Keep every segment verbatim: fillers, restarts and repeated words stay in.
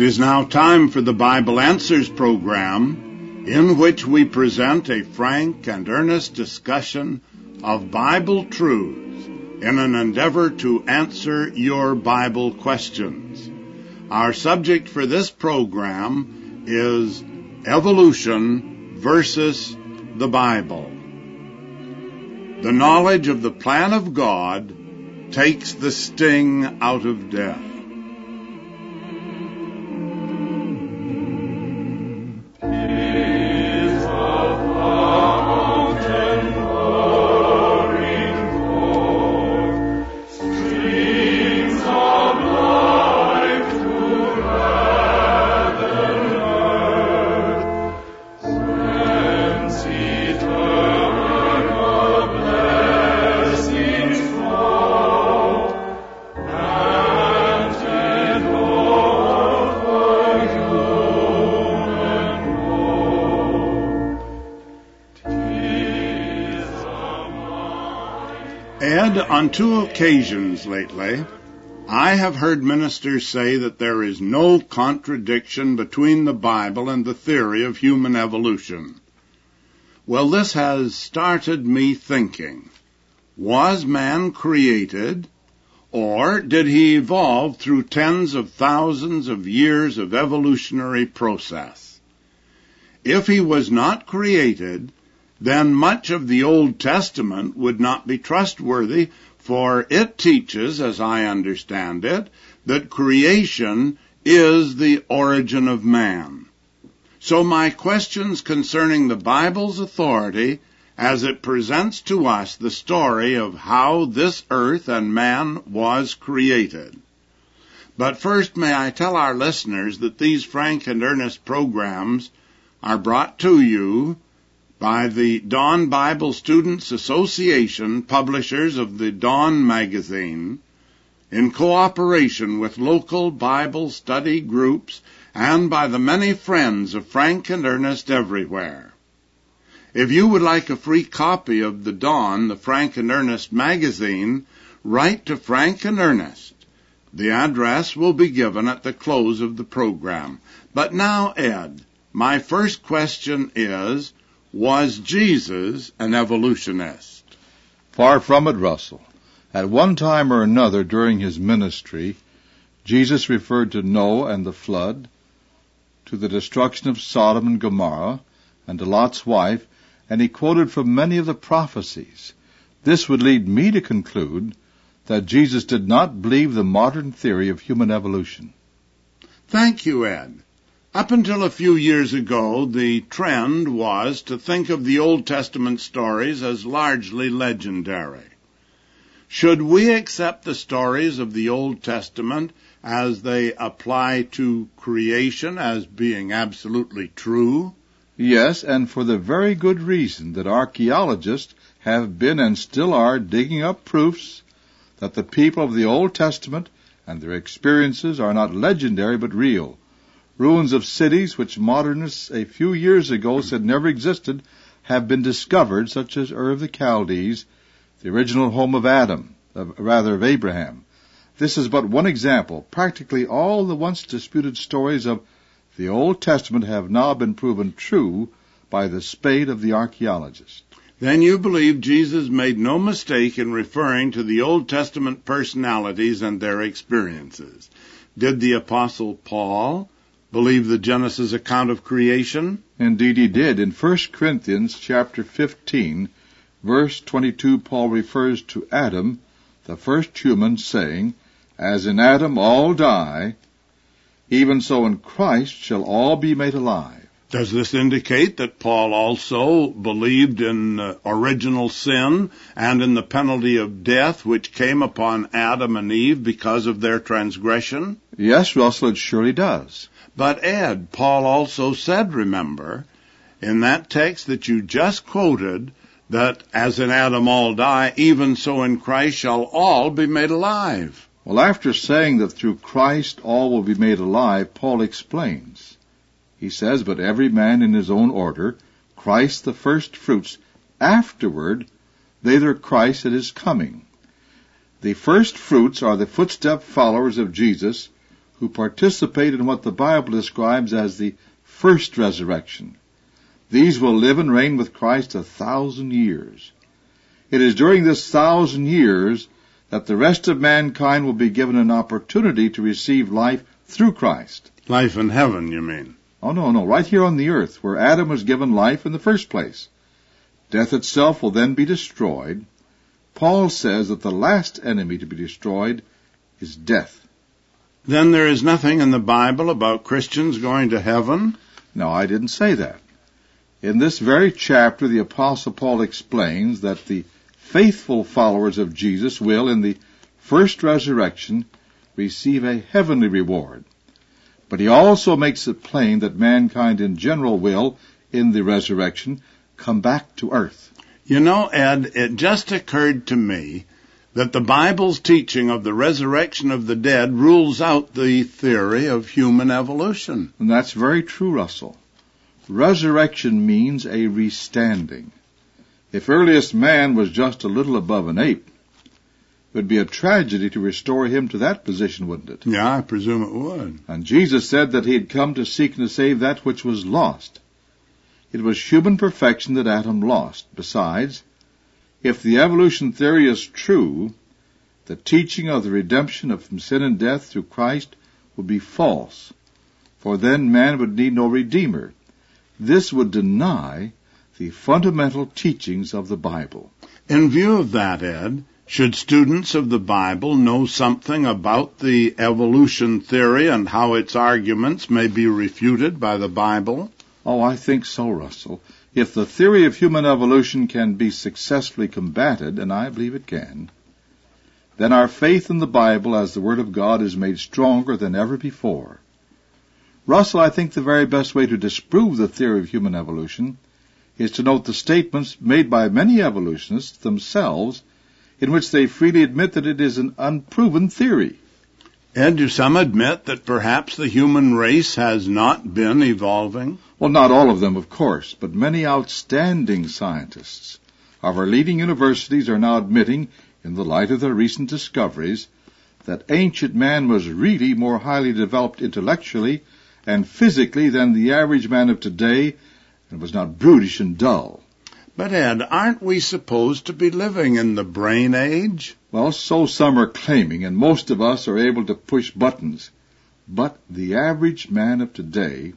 is now time for the Bible Answers program, in which we present a frank and earnest discussion of Bible truths in an endeavor to answer your Bible questions. Our subject for this program is evolution versus the Bible. The knowledge of the plan of God takes the sting out of death. Ed, on two occasions lately, I have heard ministers say that there is no contradiction between the Bible and the theory of human evolution. Well, this has started me thinking, was man created, or did he evolve through tens of thousands of years of evolutionary process? If he was not created, then much of the Old Testament would not be trustworthy, for it teaches, as I understand it, that creation is the origin of man. So my questions concerning the Bible's authority, as it presents to us the story of how this earth and man was created. But first, may I tell our listeners that these frank and earnest programs are brought to you by the Dawn Bible Students Association, publishers of the Dawn magazine, in cooperation with local Bible study groups and by the many friends of Frank and Ernest everywhere. If you would like a free copy of the Dawn, the Frank and Ernest magazine, write to Frank and Ernest. The address will be given at the close of the program. But now, Ed, my first question is, was Jesus an evolutionist? Far from it, Russell. At one time or another during his ministry, Jesus referred to Noah and the flood, to the destruction of Sodom and Gomorrah, and to Lot's wife, and he quoted from many of the prophecies. This would lead me to conclude that Jesus did not believe the modern theory of human evolution. Thank you, Ed. Up until a few years ago, the trend was to think of the Old Testament stories as largely legendary. Should we accept the stories of the Old Testament as they apply to creation as being absolutely true? Yes, and for the very good reason that archaeologists have been and still are digging up proofs that the people of the Old Testament and their experiences are not legendary but real. Ruins of cities which modernists a few years ago said never existed have been discovered, such as Ur of the Chaldees, the original home of Adam, of, rather of Abraham. This is but one example. Practically all the once disputed stories of the Old Testament have now been proven true by the spade of the archaeologist. Then you believe Jesus made no mistake in referring to the Old Testament personalities and their experiences. Did the Apostle Paul believe the Genesis account of creation? Indeed he did. In First Corinthians chapter fifteen, verse twenty-two, Paul refers to Adam, the first human, saying, "As in Adam all die, even so in Christ shall all be made alive." Does this indicate that Paul also believed in uh, original sin and in the penalty of death which came upon Adam and Eve because of their transgression? Yes, Russell, it surely does. But Ed, Paul also said, remember, in that text that you just quoted, that as in Adam all die, even so in Christ shall all be made alive. Well, after saying that through Christ all will be made alive, Paul explains. He says, "But every man in his own order, Christ the first fruits, afterward they that are Christ at his coming." The first fruits are the footstep followers of Jesus, who participate in what the Bible describes as the first resurrection. These will live and reign with Christ a thousand years. It is during this thousand years that the rest of mankind will be given an opportunity to receive life through Christ. Life in heaven, you mean? Oh, no, no, right here on the earth, where Adam was given life in the first place. Death itself will then be destroyed. Paul says that the last enemy to be destroyed is death. Then there is nothing in the Bible about Christians going to heaven? No, I didn't say that. In this very chapter, the Apostle Paul explains that the faithful followers of Jesus will, in the first resurrection, receive a heavenly reward. But he also makes it plain that mankind in general will, in the resurrection, come back to earth. You know, Ed, it just occurred to me that the Bible's teaching of the resurrection of the dead rules out the theory of human evolution. And that's very true, Russell. Resurrection means a restanding. If earliest man was just a little above an ape, it would be a tragedy to restore him to that position, wouldn't it? Yeah, I presume it would. And Jesus said that he had come to seek and to save that which was lost. It was human perfection that Adam lost. Besides, if the evolution theory is true, the teaching of the redemption of from sin and death through Christ would be false, for then man would need no redeemer. This would deny the fundamental teachings of the Bible. In view of that, Ed, should students of the Bible know something about the evolution theory and how its arguments may be refuted by the Bible? Oh, I think so, Russell. If the theory of human evolution can be successfully combated, and I believe it can, then our faith in the Bible as the Word of God is made stronger than ever before. Russell, I think the very best way to disprove the theory of human evolution is to note the statements made by many evolutionists themselves in which they freely admit that it is an unproven theory. And do some admit that perhaps the human race has not been evolving? Well, not all of them, of course, but many outstanding scientists of our leading universities are now admitting, in the light of their recent discoveries, that ancient man was really more highly developed intellectually and physically than the average man of today, and was not brutish and dull. But, Ed, aren't we supposed to be living in the brain age? Well, so some are claiming, and most of us are able to push buttons. But the average man of today,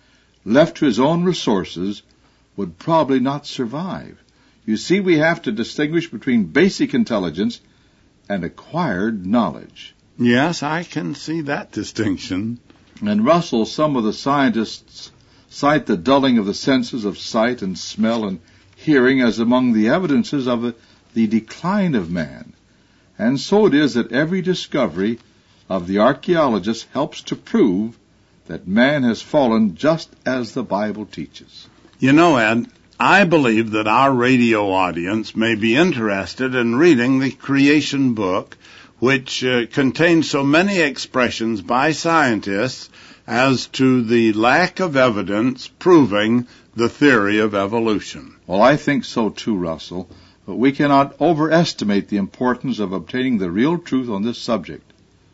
left to his own resources, would probably not survive. You see, we have to distinguish between basic intelligence and acquired knowledge. Yes, I can see that distinction. And Russell, some of the scientists cite the dulling of the senses of sight and smell and hearing as among the evidences of the, the decline of man. And so it is that every discovery of the archaeologist helps to prove that man has fallen just as the Bible teaches. You know, Ed, I believe that our radio audience may be interested in reading the creation book, which uh, contains so many expressions by scientists as to the lack of evidence proving the theory of evolution. Well, I think so too, Russell, but we cannot overestimate the importance of obtaining the real truth on this subject.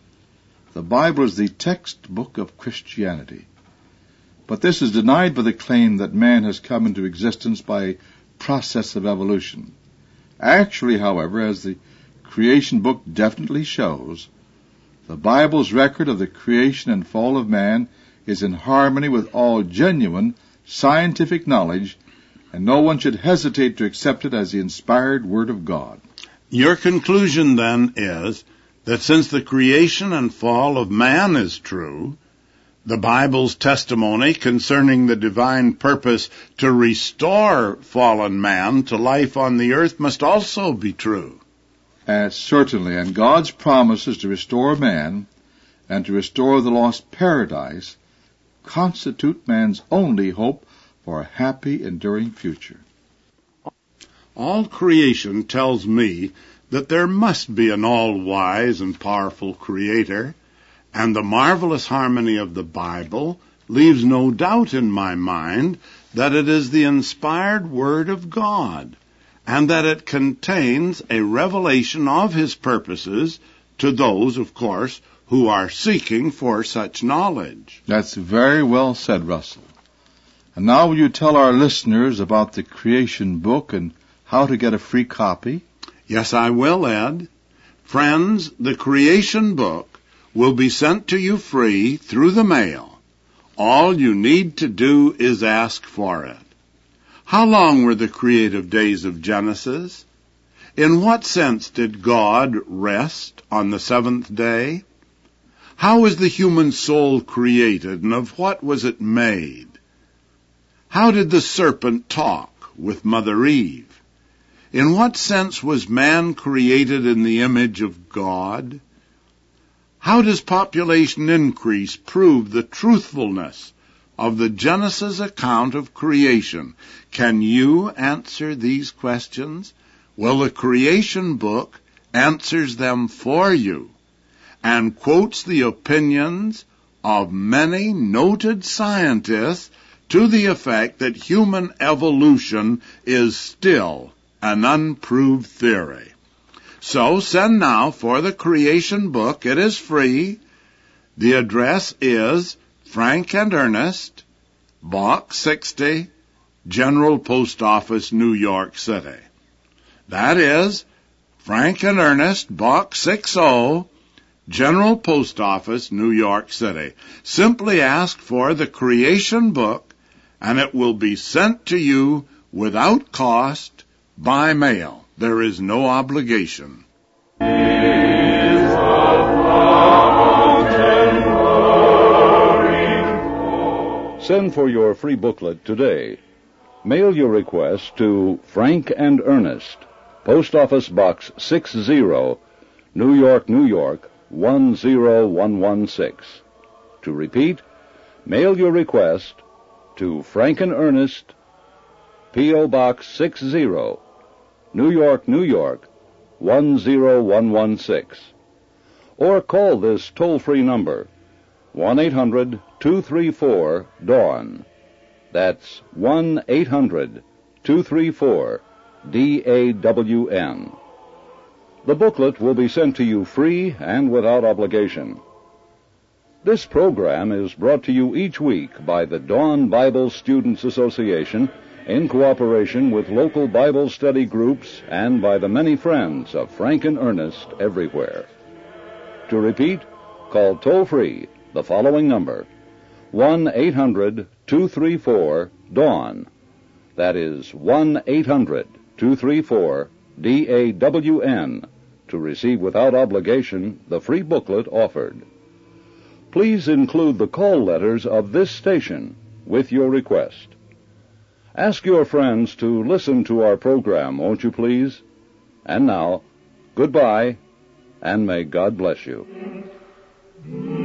The Bible is the textbook of Christianity. But this is denied by the claim that man has come into existence by a process of evolution. Actually, however, as the creation book definitely shows, the Bible's record of the creation and fall of man is in harmony with all genuine scientific knowledge, and no one should hesitate to accept it as the inspired Word of God. Your conclusion, then, is that since the creation and fall of man is true, the Bible's testimony concerning the divine purpose to restore fallen man to life on the earth must also be true. Uh, certainly, and God's promises to restore man and to restore the lost paradise constitute man's only hope for a happy, enduring future. All creation tells me that there must be an all-wise and powerful Creator, and the marvelous harmony of the Bible leaves no doubt in my mind that it is the inspired Word of God, and that it contains a revelation of His purposes to those, of course, who are seeking for such knowledge. That's very well said, Russell. And now will you tell our listeners about the Creation Book and how to get a free copy? Yes, I will, Ed. Friends, the Creation Book will be sent to you free through the mail. All you need to do is ask for it. How long were the creative days of Genesis? In what sense did God rest on the seventh day? How was the human soul created, and of what was it made? How did the serpent talk with Mother Eve? In what sense was man created in the image of God? How does population increase prove the truthfulness of the Genesis account of creation? Can you answer these questions? Well, the Creation Book answers them for you and quotes the opinions of many noted scientists to the effect that human evolution is still an unproved theory. So send now for the Creation Book. It is free. The address is Frank and Ernest, Box sixty, General Post Office, New York City. That is Frank and Ernest, Box sixty, General Post Office, New York City. Simply ask for the Creation Book, and it will be sent to you without cost by mail. There is no obligation. Send for your free booklet today. Mail your request to Frank and Ernest, Post Office Box sixty, New York, New York, one zero one one six. To repeat, mail your request to Frank and Ernest, P O Box sixty, New York, New York, one zero one one six. Or call this toll-free number, one eight hundred two three four DAWN. That's one eight hundred two three four D A W N. The booklet will be sent to you free and without obligation. This program is brought to you each week by the Dawn Bible Students Association in cooperation with local Bible study groups and by the many friends of Frank and Ernest everywhere. To repeat, call toll-free the following number, one eight hundred two three four DAWN. That is one eight hundred two three four D A W N to receive without obligation the free booklet offered. Please include the call letters of this station with your request. Ask your friends to listen to our program, won't you please? And now, goodbye, and may God bless you.